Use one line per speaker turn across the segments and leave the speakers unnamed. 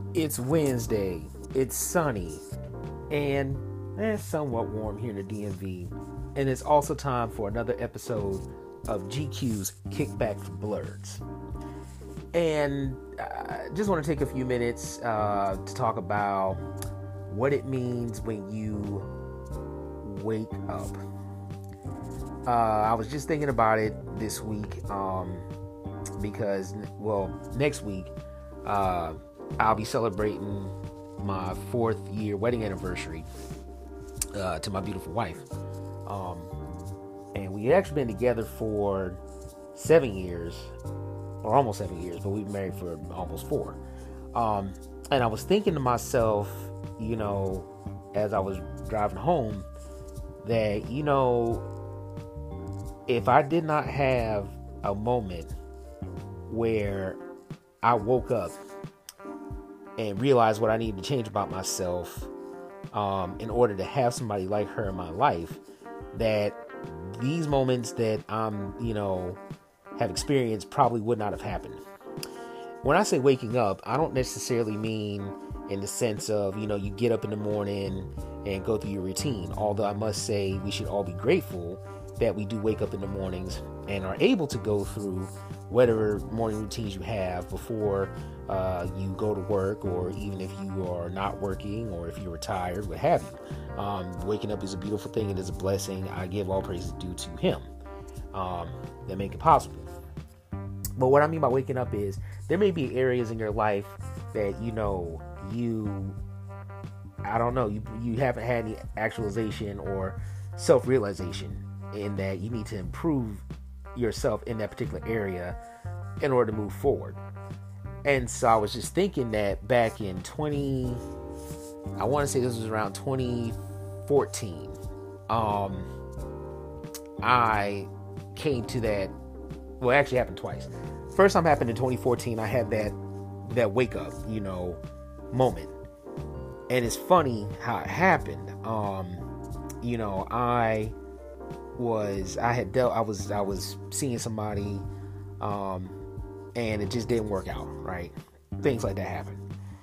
It's Wednesday, it's sunny, and it's somewhat warm here in the DMV. And it's also time for another episode of GQ's Kickback for Blurs. And I just want to take a few minutes to talk about what it means when you wake up. I was just thinking about it this week because, next week, I'll be celebrating my 4th year wedding anniversary to my beautiful wife. And we actually been together for 7 years, or almost 7 years, but we've been married for almost 4. And I was thinking to myself, as I was driving home, that, if I did not have a moment where I woke up and realized what I needed to change about myself in order to have somebody like her in my life, that these moments that have experienced probably would not have happened. When I say waking up, I don't necessarily mean in the sense of, you get up in the morning and go through your routine. Although I must say we should all be grateful that we do wake up in the mornings and are able to go through whatever morning routines you have before you go to work, or even if you are not working, or if you're retired, what have you. Waking up is a beautiful thing. It is a blessing. I give all praises due to him that make it possible. But what I mean by waking up is there may be areas in your life that, you haven't had any actualization or self-realization in that you need to improve yourself in that particular area in order to move forward. And so I was just thinking that back in I want to say this was around 2014, I came to that. Well, it actually happened twice. First time happened in 2014. I had that wake up, moment. And it's funny how it happened. I was seeing somebody, and it just didn't work out, right? Things like that happen.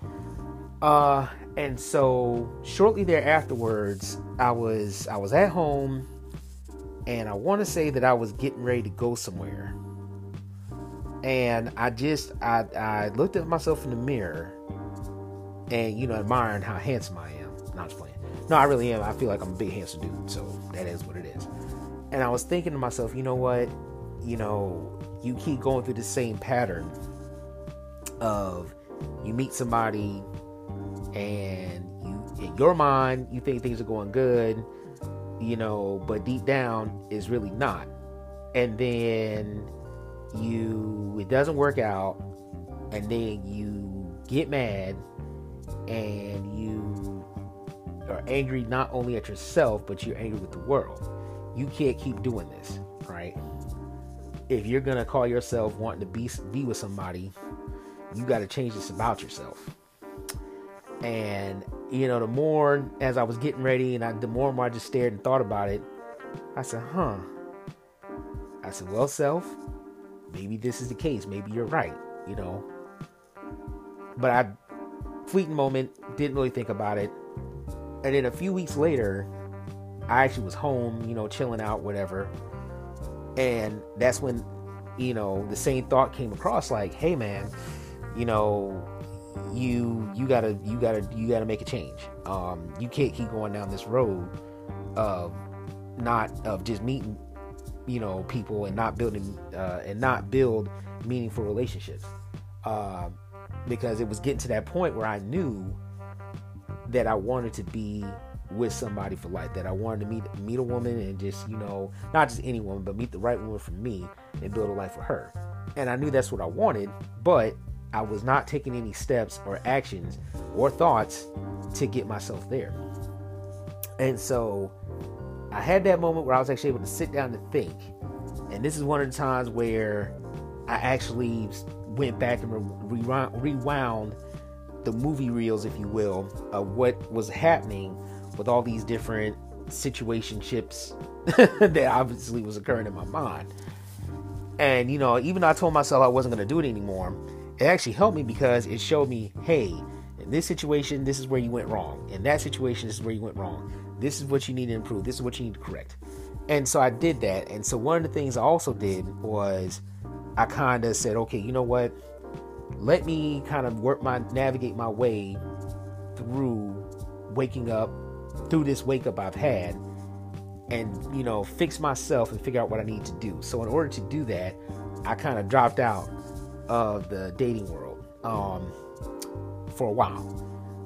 And so shortly there afterwards, I was at home, and I want to say that I was getting ready to go somewhere. And I looked at myself in the mirror and, admiring how handsome I am. Not just playing. No, I really am. I feel like I'm a big handsome dude. So that is what it is. And I was thinking to myself, you know what? You keep going through the same pattern of you meet somebody and in your mind, you think things are going good, but deep down it's really not. And then it doesn't work out, and then you get mad and you are angry not only at yourself, but you're angry with the world. You can't keep doing this, right? If you're gonna call yourself wanting to be with somebody, you got to change this about yourself. And the more as I was getting ready, and the more and more I just stared and thought about it, I said, well, self, maybe this is the case. Maybe you're right, But fleeting moment, didn't really think about it. And then a few weeks later, I actually was home, chilling out, whatever. And that's when, the same thought came across, like, hey man, you gotta make a change. You can't keep going down this road of just meeting, people and not build meaningful relationships. Because it was getting to that point where I knew that I wanted to be with somebody for life, that I wanted to meet a woman and just, not just any woman, but meet the right woman for me and build a life with her. And I knew that's what I wanted, but I was not taking any steps or actions or thoughts to get myself there. And so I had that moment where I was actually able to sit down and think. And this is one of the times where I actually went back and rewound the movie reels, if you will, of what was happening with all these different situationships that obviously was occurring in my mind. And, even though I told myself I wasn't going to do it anymore, it actually helped me because it showed me, hey, In this situation, this is where you went wrong. In that situation, this is where you went wrong. This is what you need to improve. This is what you need to correct. And so I did that. And so one of the things I also did was I kind of said, okay, you know what? Let me kind of navigate my way through waking up, through this wake up I've had, and, fix myself and figure out what I need to do. So in order to do that, I kind of dropped out of the dating world for a while.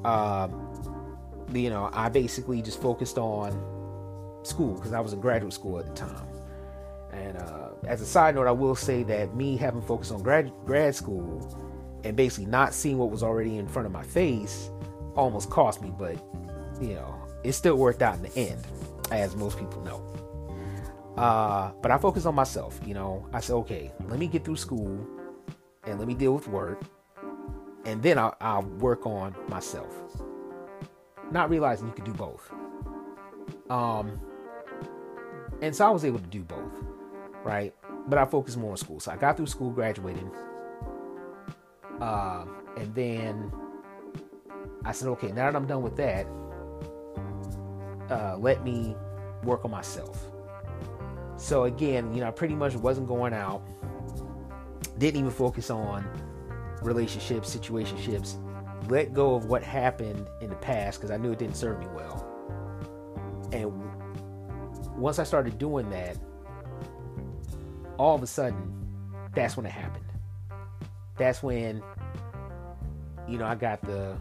I basically just focused on school because I was in graduate school at the time. And as a side note, I will say that me having focused on grad school and basically not seeing what was already in front of my face almost cost me, but it still worked out in the end, as most people know. But I focused on myself. I said, okay, let me get through school and let me deal with work, and then I'll work on myself. Not realizing you could do both. And so I was able to do both, right? But I focused more on school. So I got through school, graduated, and then I said, okay, now that I'm done with that, let me work on myself. So again, I pretty much wasn't going out, didn't even focus on relationships, situationships, let go of what happened in the past because I knew it didn't serve me well. And once I started doing that, all of a sudden, that's when it happened. That's when, I got the,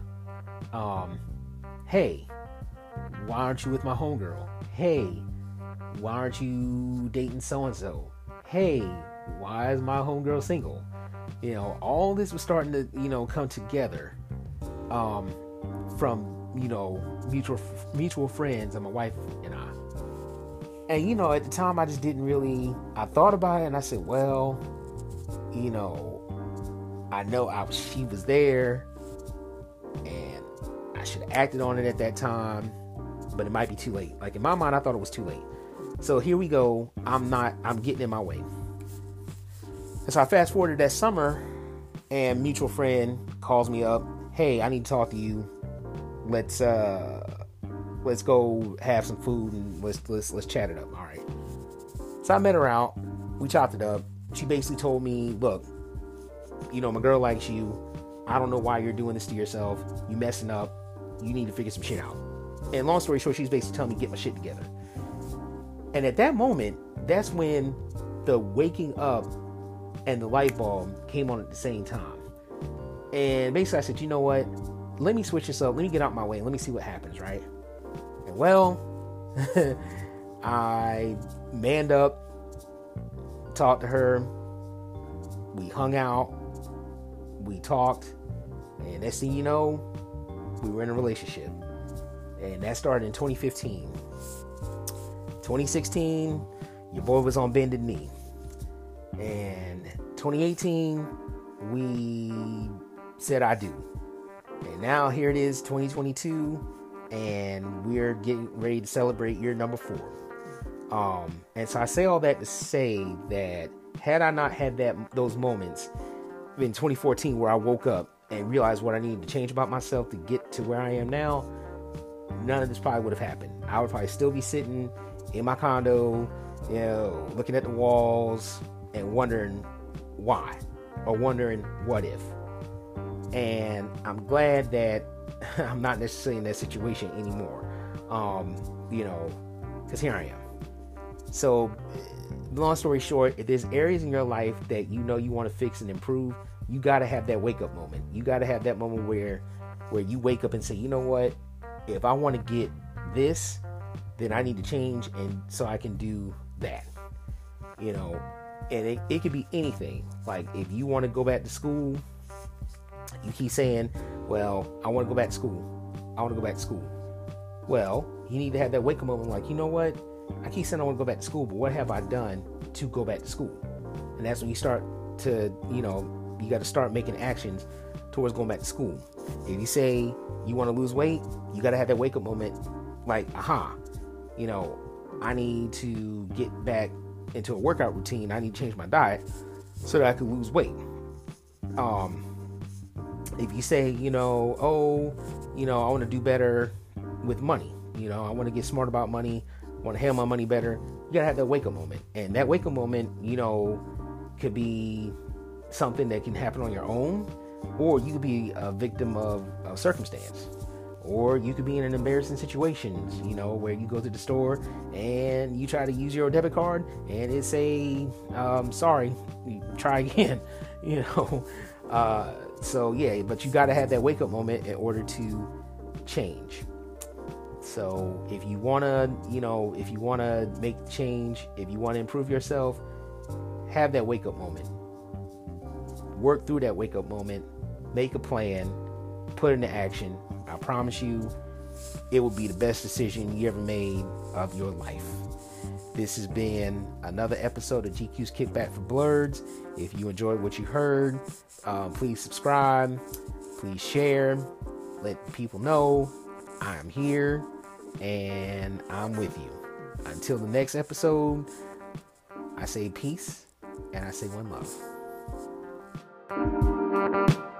hey, why aren't you with my homegirl? Hey, why aren't you dating so-and-so? Hey, why is my homegirl single? All this was starting to, come together from, mutual friends and my wife and I. And, at the time I just didn't really, I thought about it and I said, well, I know she was there and I should have acted on it at that time, but it might be too late. Like in my mind, I thought it was too late. So here we go. I'm getting in my way. And so I fast forwarded that summer and mutual friend calls me up. Hey, I need to talk to you. Let's go have some food and let's chat it up. All right. So I met her out. We chopped it up. She basically told me, look, my girl likes you. I don't know why you're doing this to yourself. You messing up. You need to figure some shit out. And long story short, she's basically telling me to get my shit together. And at that moment, that's when the waking up and the light bulb came on at the same time. And basically I said, you know what? Let me switch this up. Let me get out my way. Let me see what happens, right? And well, I manned up, talked to her. We hung out. We talked. And next thing you know, we were in a relationship. And that started in 2015. 2016, your boy was on bended knee. And 2018, we said I do. And now here it is, 2022, and we're getting ready to celebrate year number 4. And so I say all that to say that had I not had those moments in 2014 where I woke up and realized what I needed to change about myself to get to where I am now, none of this probably would have happened. I would probably still be sitting in my condo, looking at the walls and wondering why or wondering what if. And I'm glad that I'm not necessarily in that situation anymore, because here I am. So, long story short, if there's areas in your life that you want to fix and improve, you got to have that wake up moment. You got to have that moment where you wake up and say, you know what, if I want to get this, then I need to change, and so I can do that. And it could be anything. Like if you want to go back to school, you keep saying, well, I want to go back to school. I want to go back to school. Well, you need to have that wake up moment like, you know what? I keep saying I want to go back to school, but what have I done to go back to school? And that's when you start to, you got to start making actions towards going back to school. If you say you want to lose weight, you got to have that wake up moment like, aha, I need to get back into a workout routine. I need to change my diet so that I can lose weight. If you say, I want to do better with money, I want to get smart about money, I want to handle my money better, you gotta have that wake up moment. And that wake up moment, could be something that can happen on your own, or you could be a victim of circumstance, or you could be in an embarrassing situation, where you go to the store and you try to use your debit card and it say, sorry, try again, So yeah, but you got to have that wake up moment in order to change. So if you want to, make change, if you want to improve yourself, have that wake up moment. Work through that wake up moment, make a plan, put it into action. I promise you, it will be the best decision you ever made of your life. This has been another episode of GQ's Kickback for Blurs. If you enjoyed what you heard, please subscribe, please share, let people know I'm here and I'm with you. Until the next episode, I say peace and I say one love.